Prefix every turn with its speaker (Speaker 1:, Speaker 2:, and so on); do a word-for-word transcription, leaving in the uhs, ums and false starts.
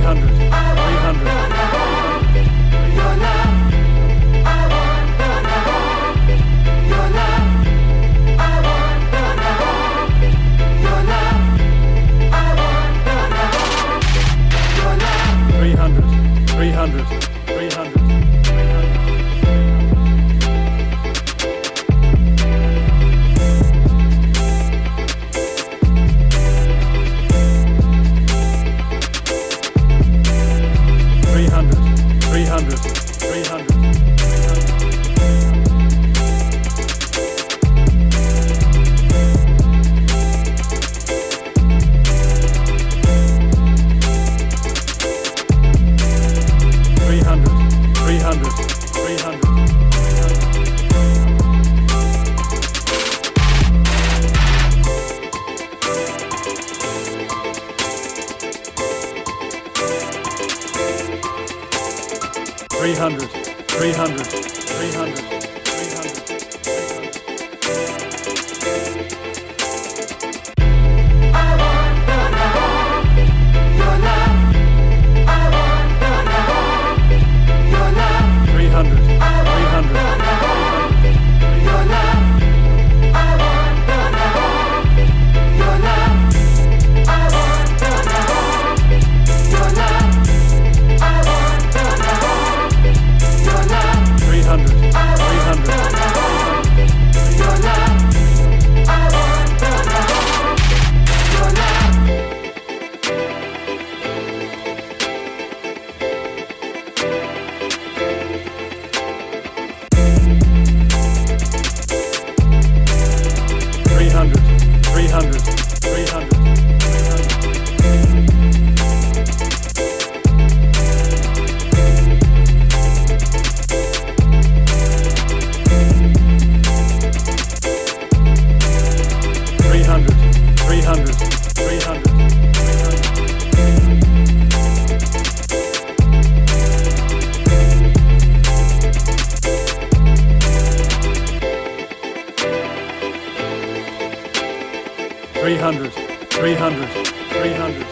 Speaker 1: hundred, three hundred.
Speaker 2: Your love, I want to know. Your love, I want to know. Your love, I want to know. Your love.
Speaker 1: Three hundred, three hundred, three hundred, three hundred. Three hundred, three hundred, three hundred, three hundred. Three hundred, three hundred, three hundred, three hundred. Three hundred, three hundred, three hundred, three hundred, three hundred.
Speaker 2: I want to know. Your love, I want to know. Your love,
Speaker 1: Three hundred,
Speaker 2: I
Speaker 1: three
Speaker 2: want
Speaker 1: hundred,
Speaker 2: to know.
Speaker 1: three hundred.
Speaker 2: Your love, I want to know. Your love, I want to know. Your love, I want to know. Your love,
Speaker 1: Three hundred,
Speaker 2: I
Speaker 1: three
Speaker 2: want
Speaker 1: hundred,
Speaker 2: to
Speaker 1: three
Speaker 2: know.
Speaker 1: hundred.
Speaker 2: Your love, I want to know. Your love.
Speaker 1: Three hundred, three hundred, three hundred, three hundred. Three hundred, three hundred, three hundred, three hundred. Three hundred, three hundred, three hundred.